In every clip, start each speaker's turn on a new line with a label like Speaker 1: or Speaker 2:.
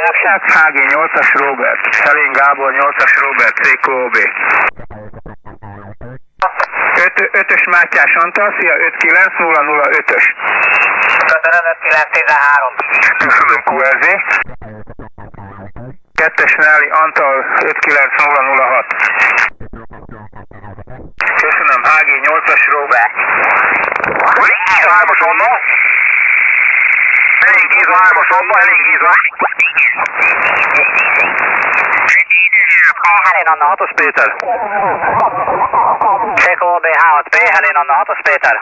Speaker 1: HG 8-as Robert, Szelén Gábor 8-as Robert, CQOB. 5-ös Mátyás Antal, szia, 59005-ös.
Speaker 2: Köszönöm, 5913.
Speaker 1: Köszönöm, QRZ. 2-es Nelly Antal, 59006. Köszönöm, HG 8-as Robert.
Speaker 2: 3-as onnan. Elég ízva, 3-as onnan, elég ízva. Helén Anna 6-os Péter. CQOB H6P, Helén Anna 6-os Péter.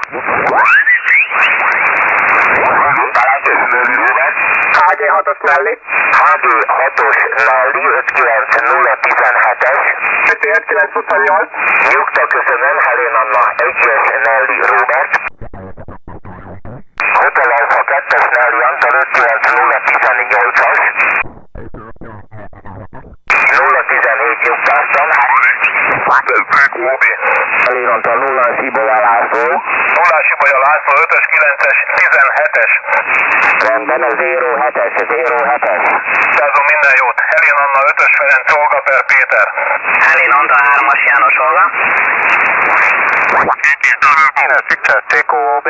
Speaker 2: HG 6-os Nelly. HG 6-os Nelly, 59017-es. 5928. Nyugta, köszönöm, Helén Anna 1-es Nelly Robert. Hotel Alpha 2-es Nelly Antal 59018-as. 017 nyugtáztam. Helén Antal 0-as Ibolya László. 0-as Ibolya László 5-ös 9-es 17-es. Rendben, a 07-es, 07-es. Százom minden jót. Helén Anna 5-ös Ferenc Olga per Péter. Helén Anna 3-as János Olga. Dénes Success CQOB.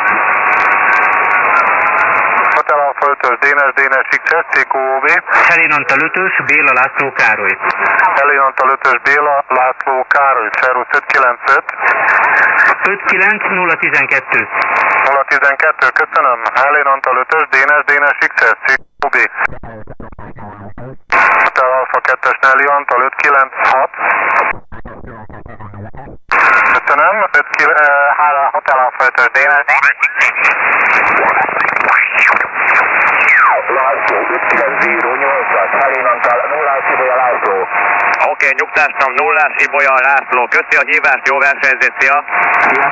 Speaker 2: Hotel Alpha 5-ös Dénes Success CQOB.
Speaker 3: Helén Antal 5-ös Béla László Károly.
Speaker 1: Helén Antal 5-ös Béla László Károly, Szervusz 595.
Speaker 3: 59012.
Speaker 1: 012, köszönöm. Helén Antal 5-ös Dénes Success CQOB. Hotel Alpha 2-es Nelly Antal 596. Köszönöm. Hotel Alpha 5-ös Dénes. László 5908-as, Helén Antal 0-as Ibolya László.
Speaker 2: Oké, nyugtáztam, 0-as Ibolya László. Köszi a hívást, jó versenyzést, szia!
Speaker 1: Szia!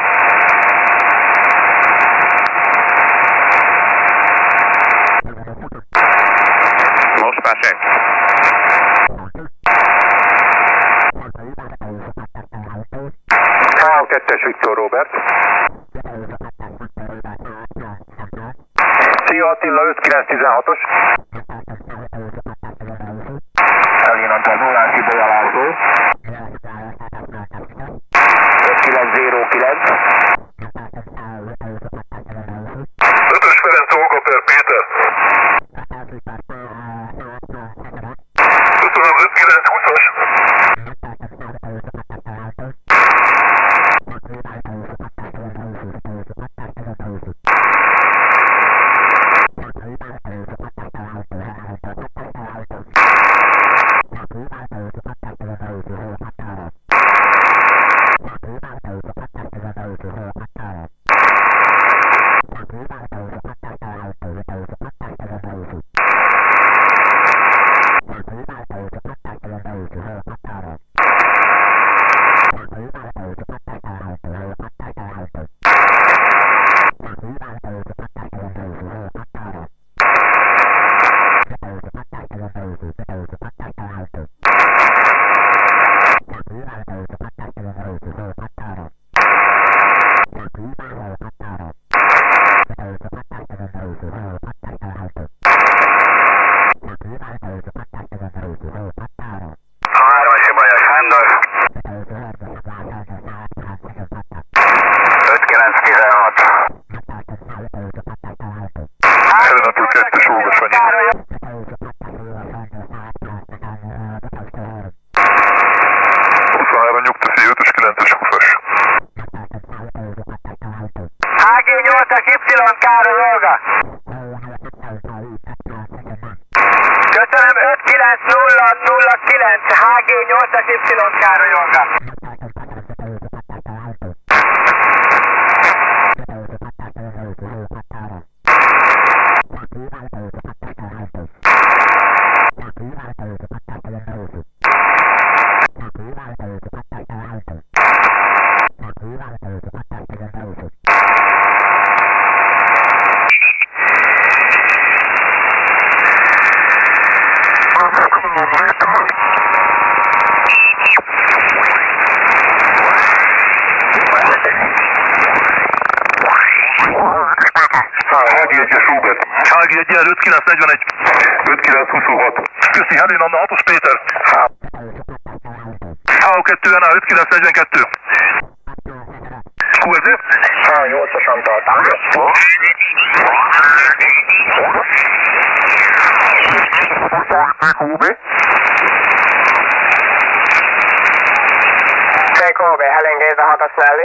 Speaker 2: Most Pásek.
Speaker 1: K2-es Viktor Robert. Szia Attila 5916-os. Helén Antal 0-as Ibolya László. 5909. 5-ös Ferenc Olga per Péter. Köszönöm, 5920-as.
Speaker 2: Köszönöm, 59009, HG 8-as Y Károly Olga.
Speaker 1: HG 1-es Robert. HG 1-es 5941.
Speaker 2: 5926.
Speaker 1: Köszi, Helén Anna, 6-os Péter. HO2, NA 5942. QZ?
Speaker 2: H8-osan tartom.
Speaker 1: QB?
Speaker 2: TKB, Helén Géza 6-as mellé.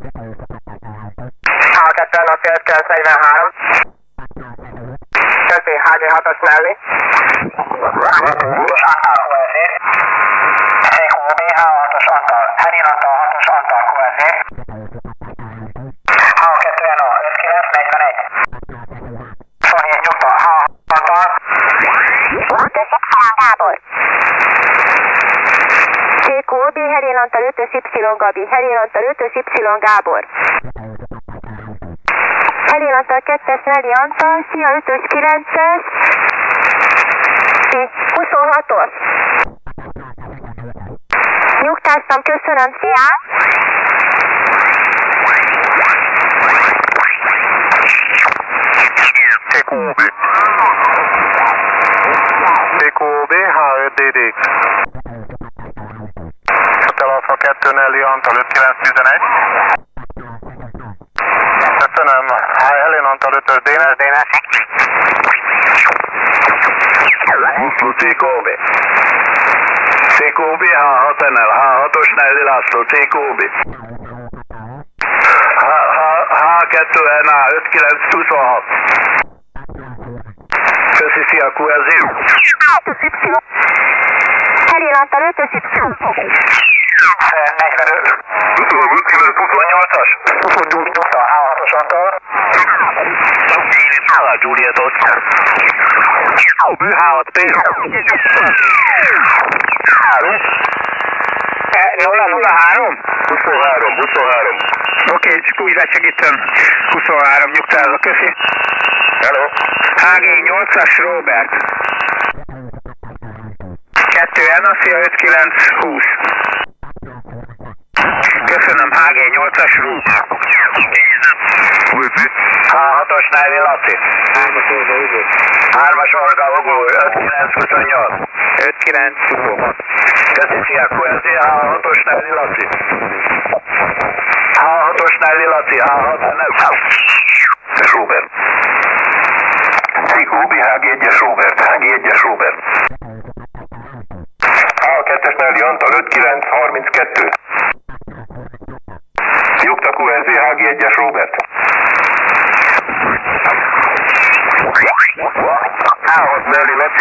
Speaker 2: H2 NA 943. Köszi, HG 6-as mellé. TKB, H6-os Antal. Helén Antal 6-os Antal, QZ. H2 NA 5941. Sony nyugta, H Antal.
Speaker 4: Gábor. CQB, Helén Antal 5-ös Y Gabi, Helén Antal 5-ös Y Gábor. Helén Antal 2-es Nelly Antal, Szia 5-ös 9-es, 26-os. Nyugtáztam, köszönöm, szia!
Speaker 1: TQB. TQB, H5DD. Hotel Alfa 2 Nelly Antal 5911. Köszönöm, Helén Antal 5-ös Dénes.
Speaker 2: László CKB. CKB H6NL, H6-os Nelly László, CKB. H2NA 5926. Köszi, szia, QZ.
Speaker 4: Helén Antal 5-ös Y.
Speaker 2: 45. 28-as. 28-as, H6-os Antal. Juliet-os. H6 P. 003? 23.
Speaker 3: Oké, csak úgy lesegítem. 23, nyugtázok, köszi.
Speaker 2: Hello.
Speaker 3: HG 8-as Robert. 2 NACA 5920. Köszönöm, HG 8-as Robert.
Speaker 2: H6-os Nelly Laci. 3-as Olga Ugó 5928.
Speaker 3: 5926.
Speaker 2: Köszi, szia, QZ, H6-os Nelly Laci. H6-os Nelly Laci, H6 Robert. CQB, HG1-es Robert, HG1-es Robert. H2-es Nelly Antal 5932. Nyugta QZ, HG1-es Robert. H6 Nelly Laci,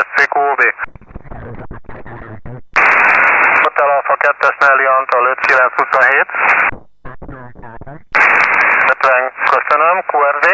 Speaker 1: CQOB. Hotel Alpha 2-es Nelly Antal 5927. 50, köszönöm, QRV.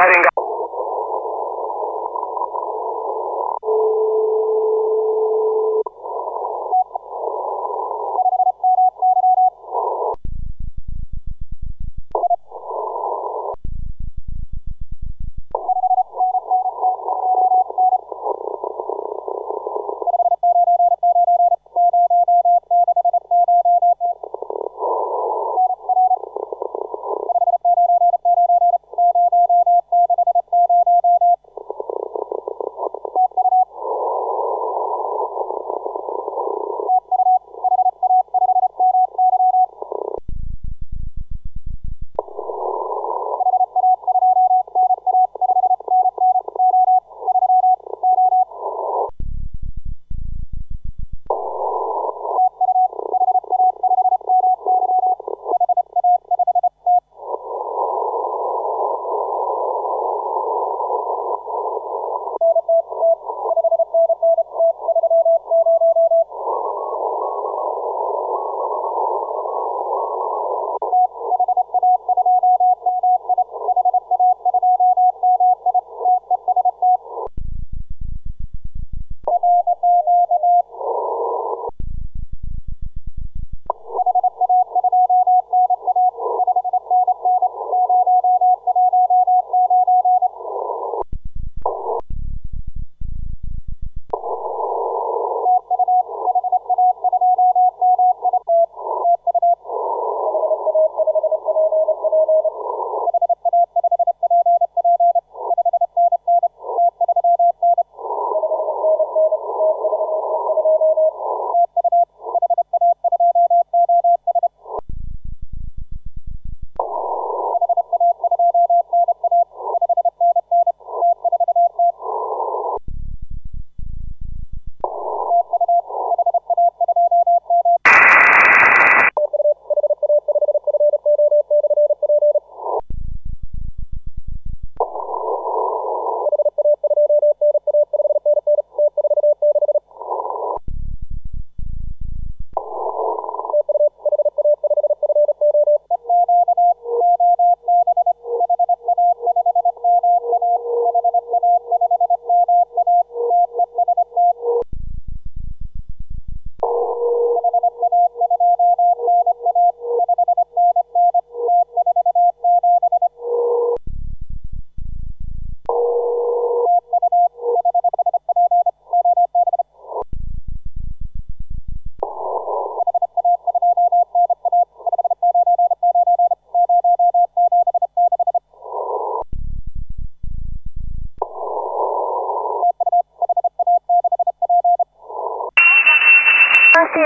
Speaker 4: Szia,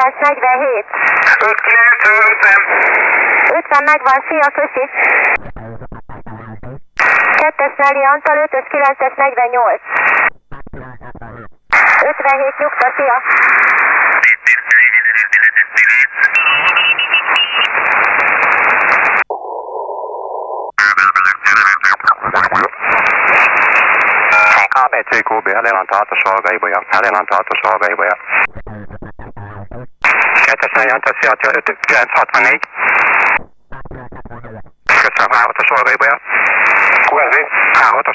Speaker 4: 5947. 50 megvan, szia, köszi. 2-es Nelly Antal, 5-ös 9-es 48. 57 nyugta, szia.
Speaker 2: ABCQB, Helena Tartos Olgaibolya, Helena Tartos Olgaibolya. 2-es Nelly Antal, szia, 964. Köszönöm, A6-os Olgaibolya. QRV, A6-os.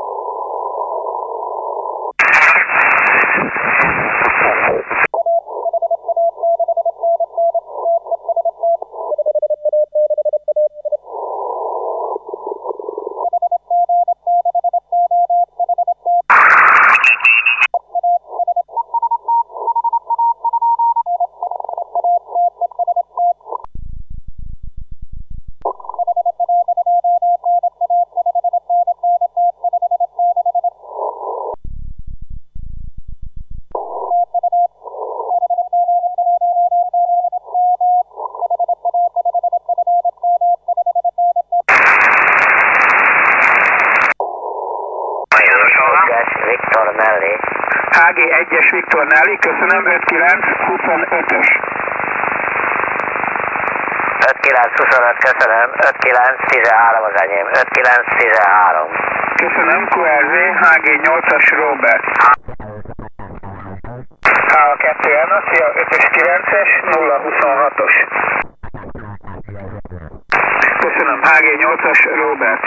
Speaker 2: Viktor Nelly.
Speaker 3: HG1-es Viktor Nelly, köszönöm, 5925-ös.
Speaker 2: 5925, köszönöm, 5913 az enyém, 5913.
Speaker 3: Köszönöm, QRV, HG8-as Robert. H2 Anna, szia, 5-ös 9-es, 026-os. Köszönöm, HG8-as, Robert.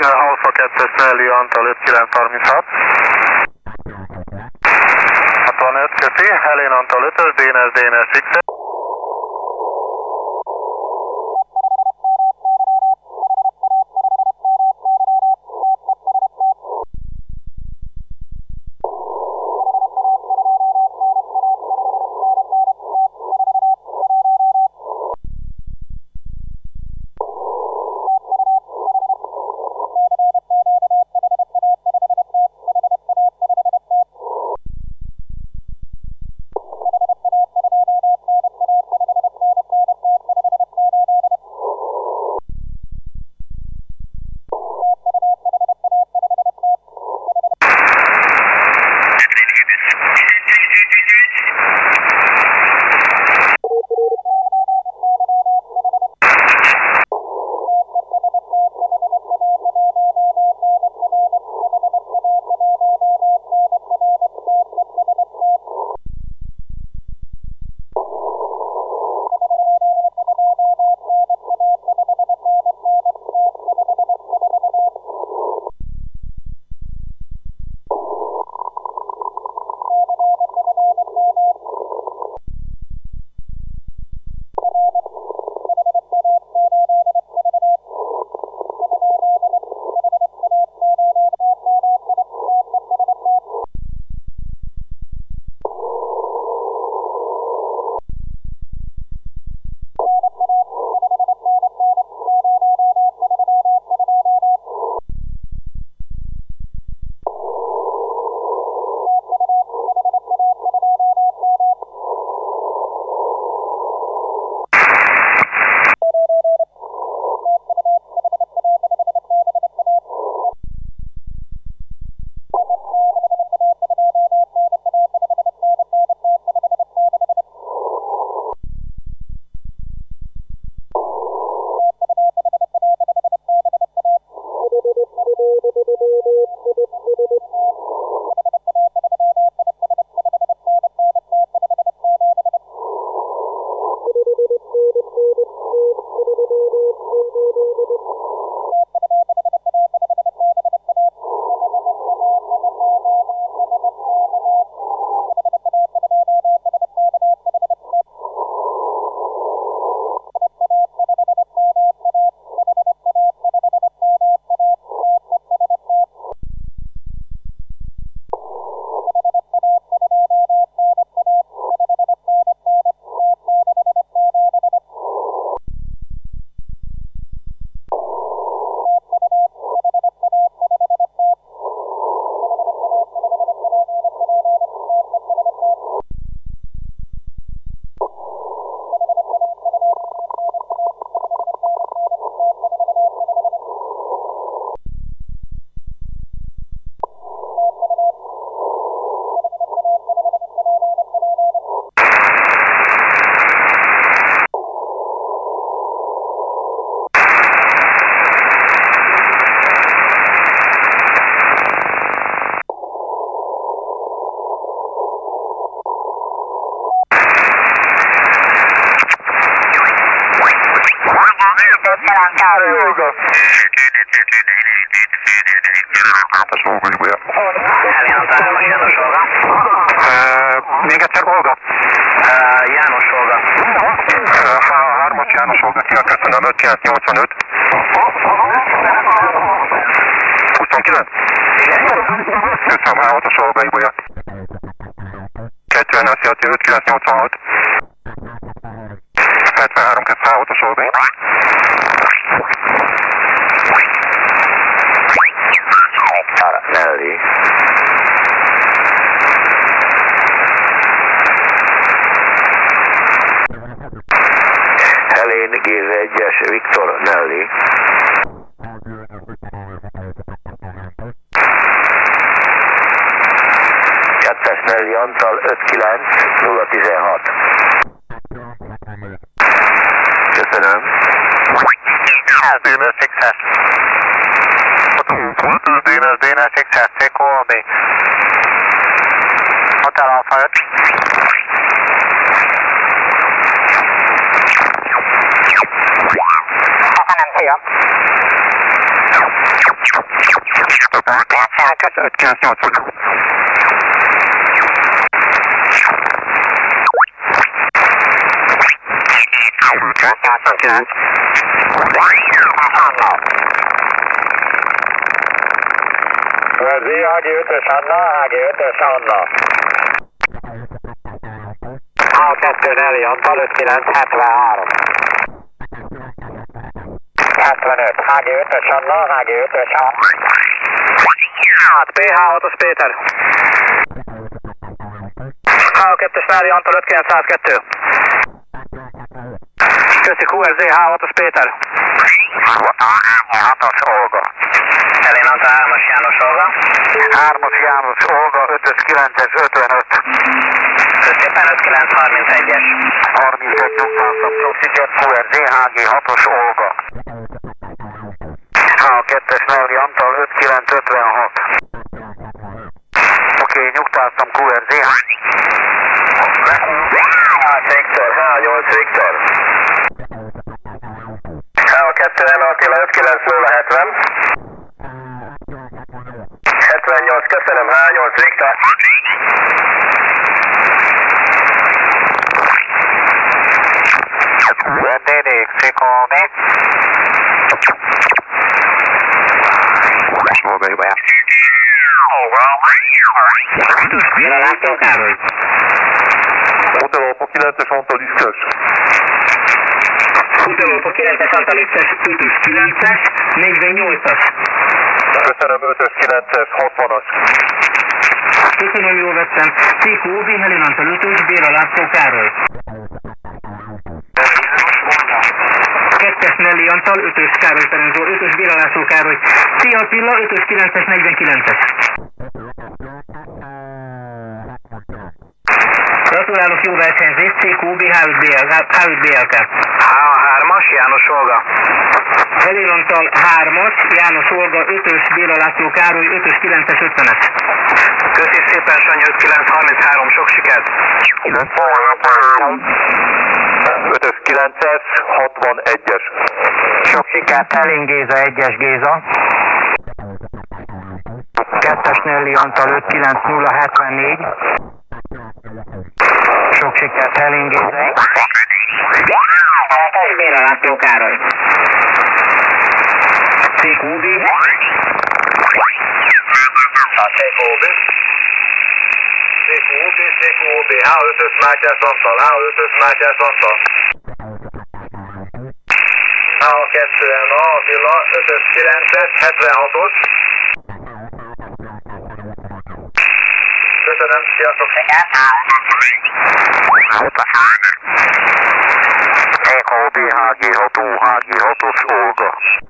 Speaker 1: Alfa 2 Snelly Antal 5936. 25, köszi, Helén Antal 5-ös, DNS Fixer.
Speaker 3: Még egyszer Olga?
Speaker 2: János Olga.
Speaker 3: 3-as János Olga, köszönöm, 5985. 29? Köszönöm, 6-as Olga, Ibolya. 2-5-6-5-9-86. 73 6-os Olga.
Speaker 2: Nelly. Helén G1-es Viktor Nelly. Kettes Nelly Antal 59016. Köszönöm.
Speaker 1: DNS Fixer. DNS Fixer, Seco AB. Hotel Alpha 5.
Speaker 3: Szia! 5-9-8.
Speaker 2: 89. HG5-ös Anna, HG5-ös Anna. A2 Nelly Antal 5973. 75, HG5-ös Anna, HG5-ös Anna. Hát PH6-os Péter. H2-es Nelly Antal 5902. Köszi QRZ H6-os Péter.
Speaker 1: H6-os Olga.
Speaker 2: Elén Antal 3-as János Olga.
Speaker 1: 3-as János Olga, 5-ös 9-es 55.
Speaker 2: Szépen 5931-es.
Speaker 1: 31 nyugtáztam, Proxyjet QRZ HG6-os Olga. H2-es Nelly Antal 5956. Oké, nyugtáztam QRZ.
Speaker 2: Victor, H8 Victor. H2 N Attila 59070. 78, köszönöm, H8 Victor.
Speaker 1: DD, Csikómi. Olga,
Speaker 2: Mire láttunk, Károly?
Speaker 1: Hotel Alfa 9-es Antal X-es.
Speaker 2: Hotel Alfa 9-es Antal X-es, 5-ös 9-es, 48-as.
Speaker 1: Köszönöm, 5-ös 9-es, 60-as.
Speaker 3: Köszönöm, jól vettem. CQB, Helén Antal 5-ös, Béla László Károly. 2-es Nelly Antal, 5-ös Károly Ferenzor, 5-ös Béla László Károly. Szia Attila, 5-ös 9-es, 49-es. Gratulálok, jó versenyzést, CQB, H5BLK.
Speaker 2: H3-as János Olga.
Speaker 3: Helén Antal 3-as, János Olga, 5-ös Béla László Károly, 5-ös 9-es, 50-es.
Speaker 2: Köszi szépen, Sanyi 5933, sok sikert!
Speaker 1: 5-ös 9-es, 61-es.
Speaker 2: Sok sikert, Helén Géza, 1-es Géza. 2-es Nelly Antal 59074. Sok sikert, Helén Géza. 7-es Béla László Károly. CQB. A CQB. CQB, H5-ös Mátyás Antal, H5-ös Mátyás Antal. H2-en Attila, 5-ös 9-es, 76-os. Köszönöm, sziasztok!
Speaker 1: EKB HG6O, HG6-os Olga.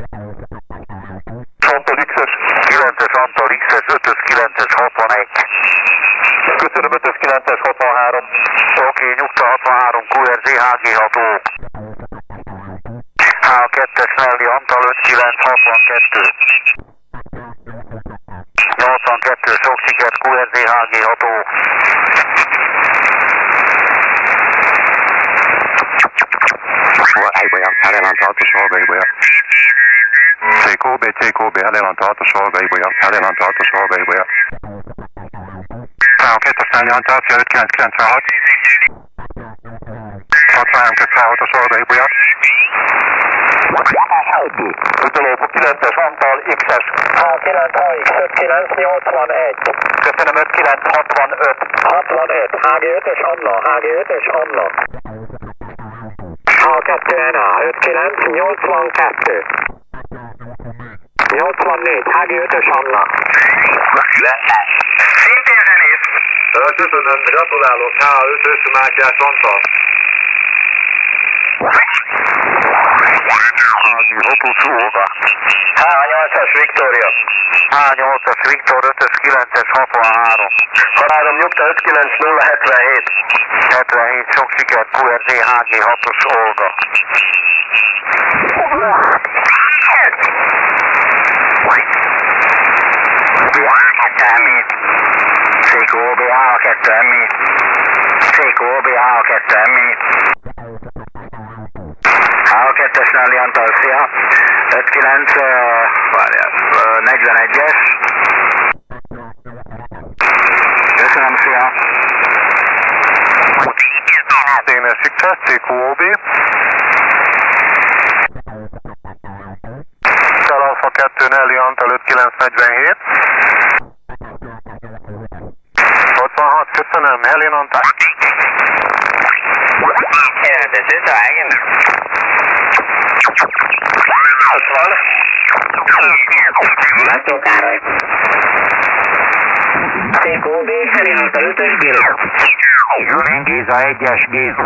Speaker 1: Antal X-es, 9-es Antal X-es, 5-ös 9-es 61. Köszönöm, 5-ös 9-es 63. Oké, nyugta 63, QRZ HG6O. H2-es Nelly Antal 5962. 82, sok sikert, QRZ HG6O. Helén Antal 6-os Olga, Ibolya. CQB, Helén Antal 6-os Olga, Ibolya. Helén Antal 6-os Olga, Ibolya. H2-es Nelly Antal 5996. 63-206-os Olga, Ibolya. Hotel Alfa 9-es Antal X-es.
Speaker 2: H9AX 5981.
Speaker 1: Köszönöm, 5965.
Speaker 2: 65, HG5-ös Anna, HG5-ös Anna. H2NA 5982. 84, HG5-ös Anna. Szintén zenész.
Speaker 1: Köszönöm, gratulálok, H5-ös Mátyás Antal. HG6-os Olga.
Speaker 2: H8-as Viktória.
Speaker 1: H8-as Viktor, 5-ös 9-es 63.
Speaker 2: Halálom nyugta 59077.
Speaker 1: 77, sok sikert, QRZ HG6-os Olga.
Speaker 2: CQB H2MI. CQB H2MI. H2-es Nelly Antal, szia. 5941-es. Köszönöm, szia.
Speaker 1: Dénes X-es, CQB. 2 Nelly Antal 5947. 66, köszönöm, Helen Antal.
Speaker 3: This is Ryan. 60. Látó Károly. CQB, Helen Antal 5-ös Bill.
Speaker 2: Jövén Géza 1-es Géza.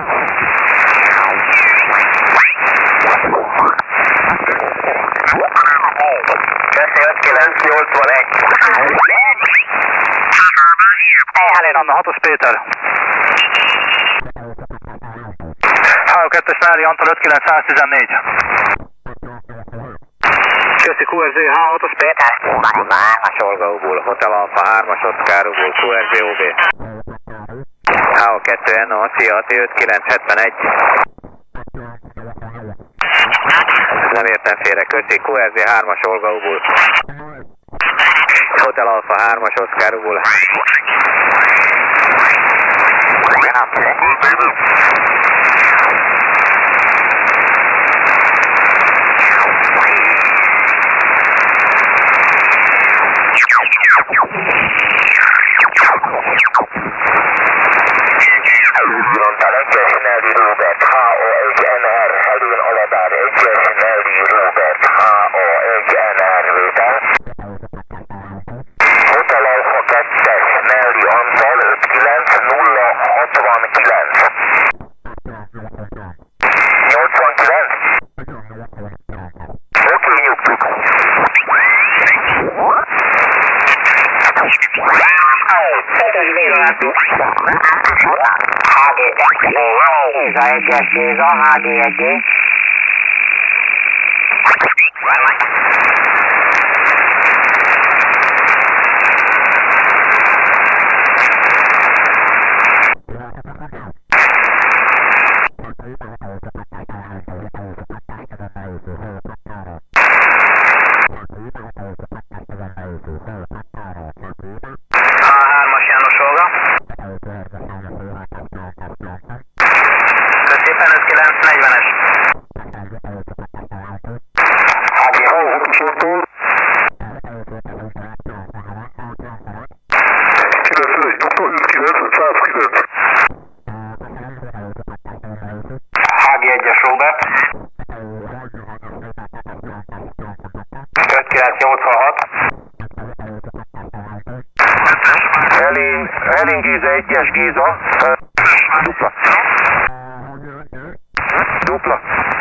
Speaker 1: Köszi 5981.
Speaker 3: Helen Antal 6-os Péter. H2-es Mári Antal 59114. Köszi QRZ H6-os Péter.
Speaker 2: Hármas Olgaúból, Hotel Alfa 3-as Oszkárúból, QRZ OB. H2 NO, Szia Ati 5971. Nem értem félre, köszi, QRZ 3-as Olgaúból. Hotel Alfa 3-as Oszkárúból. Géza, HG1G.
Speaker 3: A3-as János Olga. Szépen 5940-es. HG1-es Robert. 5986.
Speaker 2: Helen Géza 1-es Géza. Dupla. Dupla.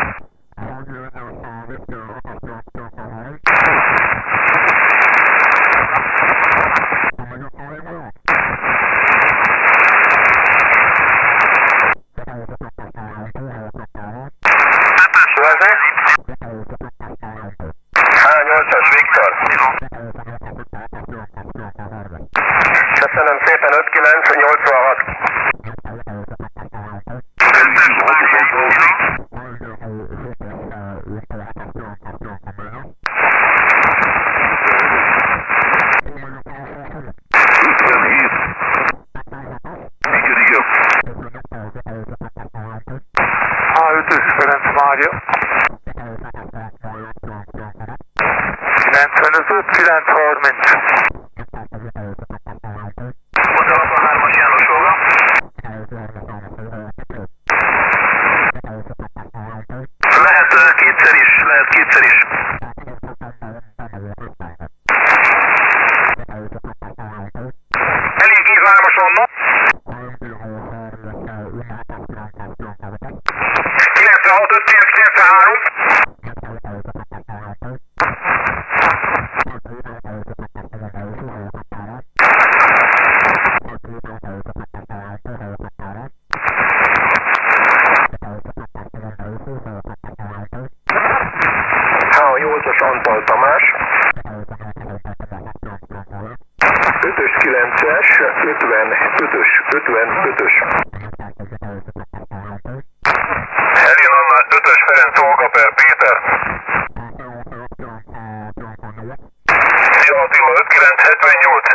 Speaker 1: H8-as Viktor. Köszönöm szépen 5986.
Speaker 2: H5-ös Ferenc Mária. 95 930.
Speaker 3: Hotelapa 3-as János Olga. Lehet kétszer is, lehet kétszer is. Elég Géza 3-as Anna. 96 593.
Speaker 1: H8-as Antal Tamás. 5-ös 9-es, 55-ös, 55-ös.
Speaker 2: Helen Anna 5-ös Ferenc Olga per Péter. Szia Attila 5978.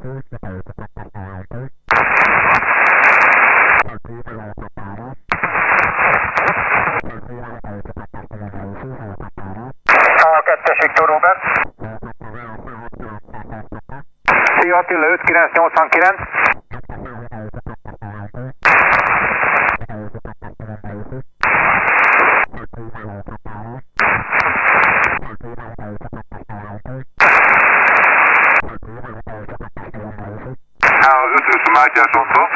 Speaker 1: A2-es Viktor Robert. Szia Attila, 5989. Az 5-ös Mátyás Otto.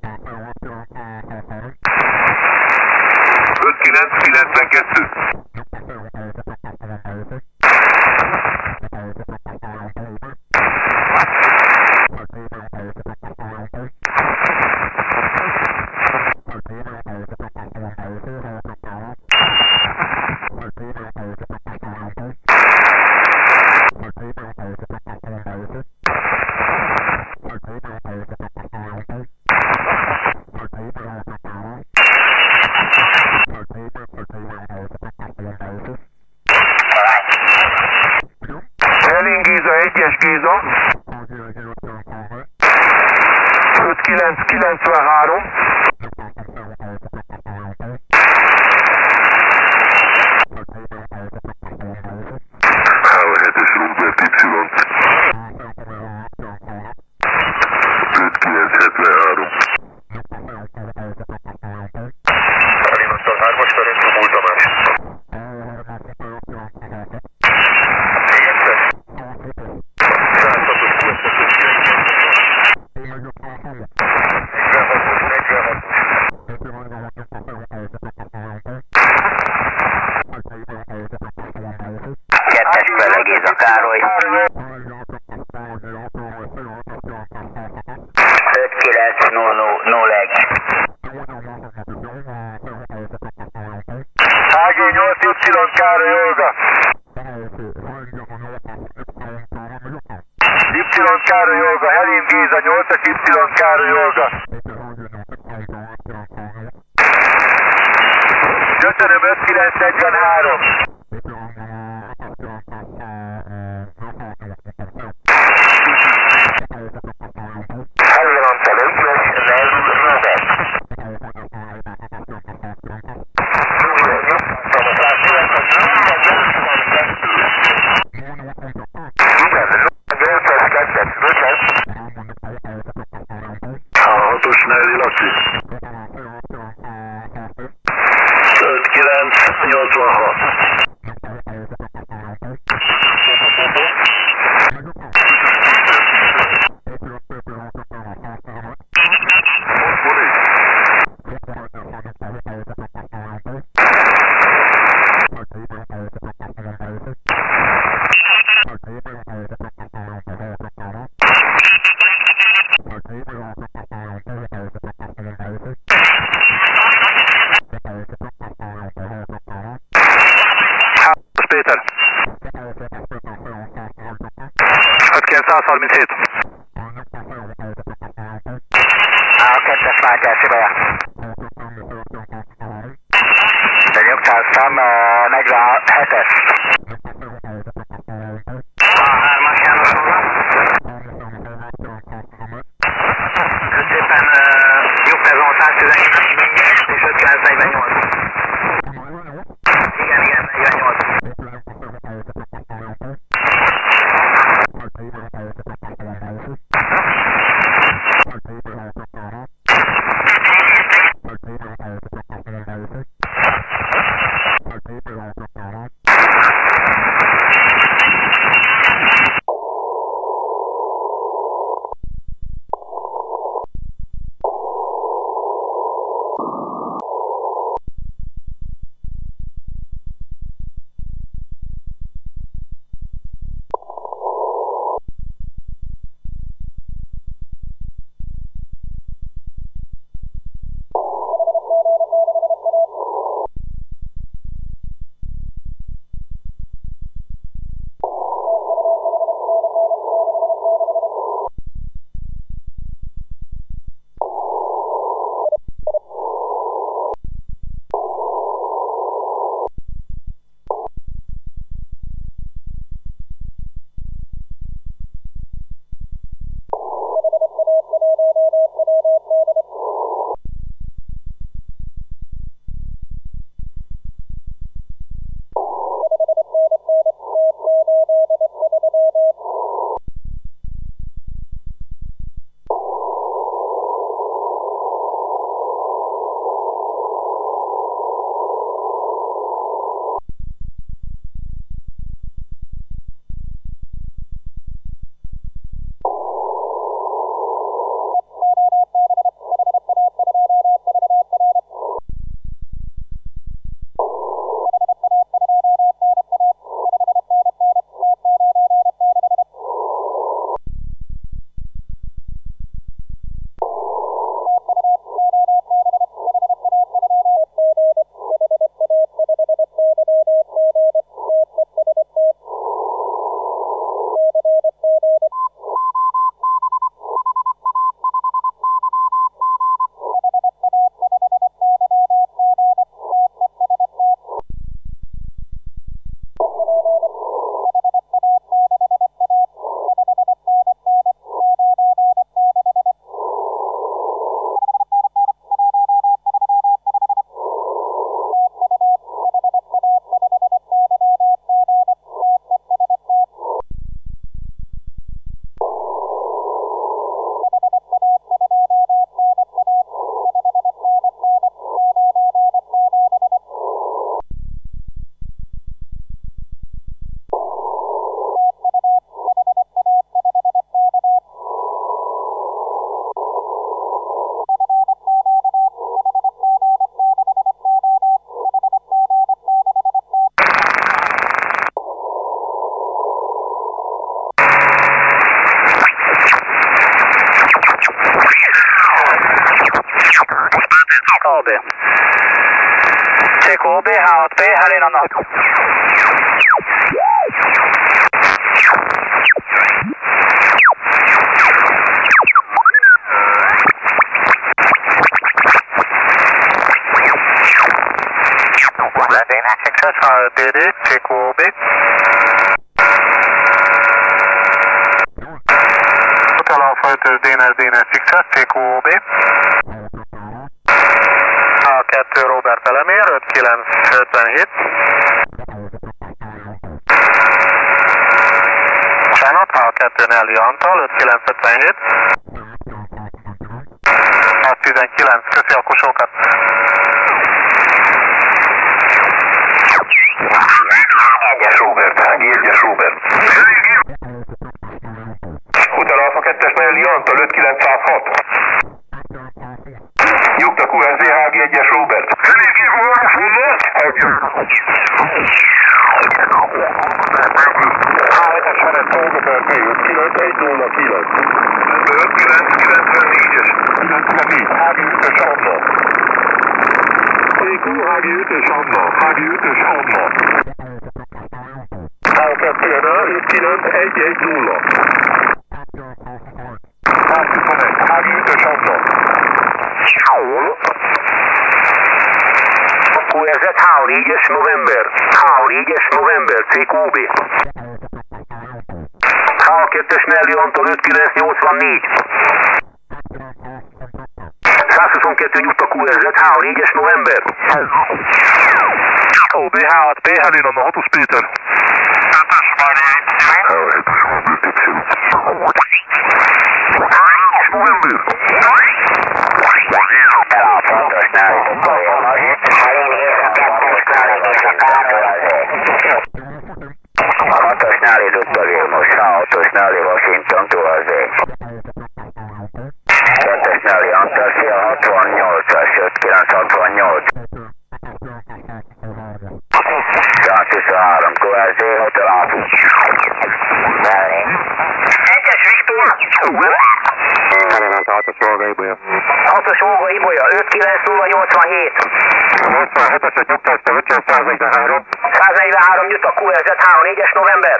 Speaker 1: 5992. Géza, 1-es Géza. 5993.
Speaker 2: H7-es Robert Y. 5973. Karinattal 3-as Ferenc, Múl Tamás.
Speaker 1: Kettes Pele Géza Károly. 5901. HG8Y Károly Olga. Y Károly Olga, Helin Géza, 8-as Y Károly Olga. Köszönöm, 5943. Helyenantal 1-es Lelul Robert.
Speaker 2: A 6-os Nelly Laci. 5986.
Speaker 1: Péter. 5937. A 2-es Mátyás Ibolya. De nyugtáztam, 47-es. A 3-as János Róla. Szépen nyugtázom a 117-es és 5948. Igen, 48. CQB. CQB, H6P, Helena Nat. Landing success, RDD, CQB. Hotel Alpha 5 DNS success, CQB. A2 Robert elemér, 5957. Bocsánat, A2 Nelly Antal, 5957. A19, köszi a kusókat.
Speaker 2: Egyes Robert, egyes Robert. Hotel Alpha 2-es Nelly Antal, 5906. Nyugta QRZ, HG 1-es Robert. QRZ H 4-es November, H 4-es November, CQB. H2-es Nelly Antal 5984. 122 nyugta QRZ H 4-es November. OB H6P, Helena Nat, Hatus Péter. November. Hatosnál Dr. most H6-osnál Washington QRZ. 2-esnál Antal, szia 68-as, 5968. 123 QRZ, Hotel Alpha. Egyes Viktor.
Speaker 1: Hatos Olga Ibolya.
Speaker 2: 6-os Olga Ibolya, 5987.
Speaker 1: 87-es nyugtás, 543.
Speaker 2: 143 jut a QRZ H4-es November.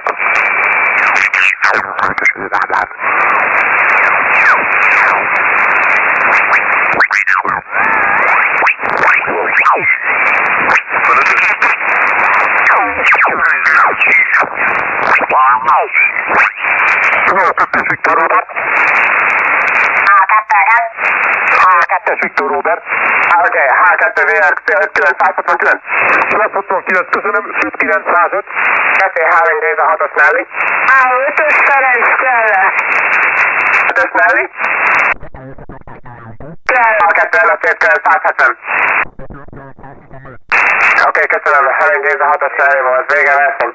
Speaker 2: H2 Viktor Robert. Oké, H2 VR 9569. 969, köszönöm, 5905. 2-3 rész a 6-os Nelly.
Speaker 4: A5-ös Ferenc kell.
Speaker 2: 5-ös Nelly. H2 ellenfét kell, 170. Oké, köszönöm, Helen rész a 6-os Nelly volt, vége verseny.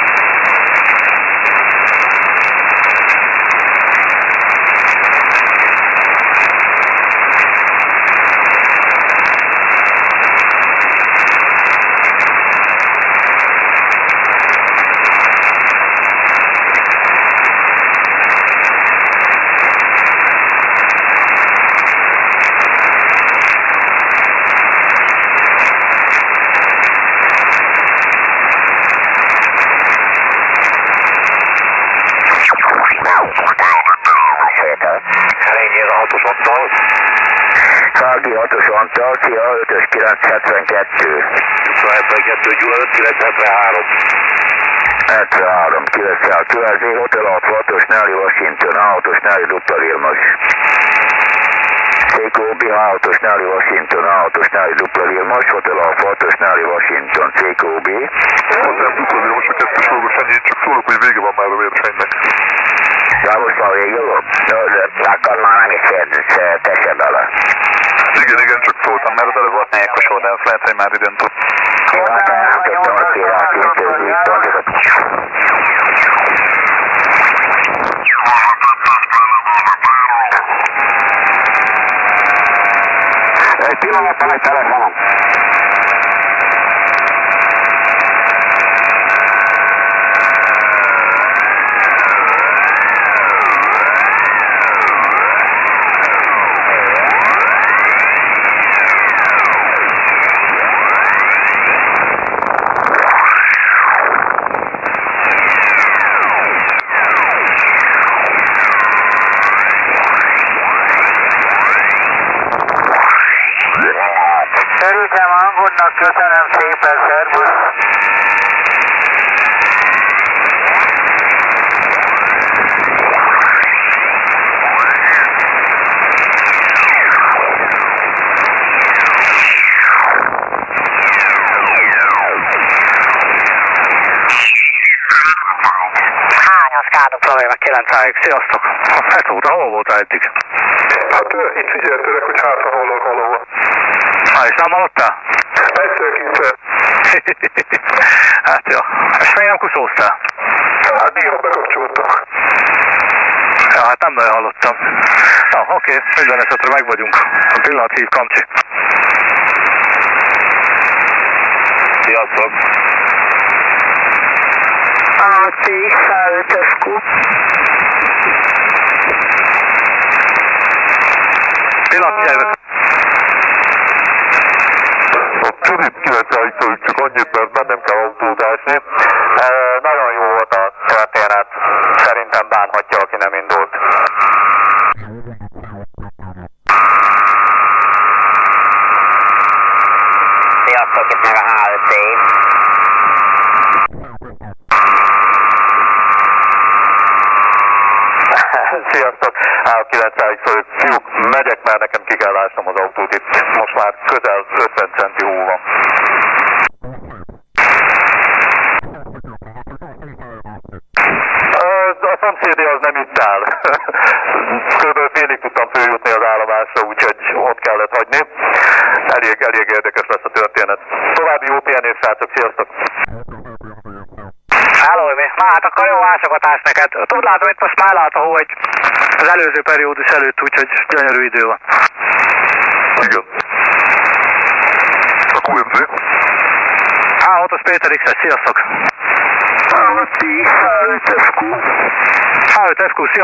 Speaker 2: Szági 6-os Antal, szia 5-ös 972. 72 Gyula 5973. 73, 900, QRZ Hotel Alpha 6-os Nelly Washington, A6-os Nelly Dr. Vilmos. CQB H6-os Nelly Washington, A6-os Nelly Dr. Vilmos, Hotel Alpha 6-os Nelly Washington, CQB.
Speaker 5: Hotel Dr. Vilmos, a 2-es dolgos ennyi, csak szólok, hogy vége van már a versenynek.
Speaker 2: Ja, most van vége volt? Akkor már nem is tesse bele.
Speaker 5: Igen, csak szóltam, mert bele volt nékos oda, azt lehet, hogy már időn tud.
Speaker 2: Jó, hát nem tudtam, hogy királyítőzni pontokat. Egy pillanatban egy telefonom.
Speaker 1: Örültem hangodnak, köszönöm szépen, szervusz.
Speaker 3: Probléma 9-ig, sziasztok! Hát óta, hol voltál eddig?
Speaker 5: Hát itt figyeltelek, hogy hátra hallok valahol.
Speaker 3: És nem hallottál?
Speaker 5: Egyszer-kétszer.
Speaker 3: Hát jó. És még nem kuszóztál?
Speaker 5: Hát néha bekapcsoltak.
Speaker 3: Ja, hát nem nagyon hallottam. Na, oké, minden esetre meg vagyunk. A pillanat hív, Kamcsi.
Speaker 2: Sziasztok!
Speaker 3: AC, H5-es Q. Pillanat, jövök.
Speaker 5: A Csudit 9-től csak annyit, mert bennem kell autózásni.
Speaker 1: Nagyon jó volt a történet. Szerintem bánhatja, aki nem indult. Sziasztok, itt meg a H5C. Sziasztok, A9-ig szól, fiúk, megyek, mert nekem ki kell ásnom az autót itt. Most már közel 50 centi hó van. A szomszédé az nem itt áll. Körülbelül félig tudtam följutni az állomásra, úgyhogy ott kellett hagyni. Elég érdekes lesz a történet. További jó pihenés, srácok, sziasztok!
Speaker 3: Háló, mi? Na hát akkor jó ásogatás neked. Tud látom, itt most már lát a hó az előző periódus előtt, úgyhogy gyönyörű idő van.
Speaker 5: Igen. A QMZ?
Speaker 3: H6-os Péter X-es, sziasztok!
Speaker 5: H5FQ.
Speaker 3: H5FQ, sziasztok!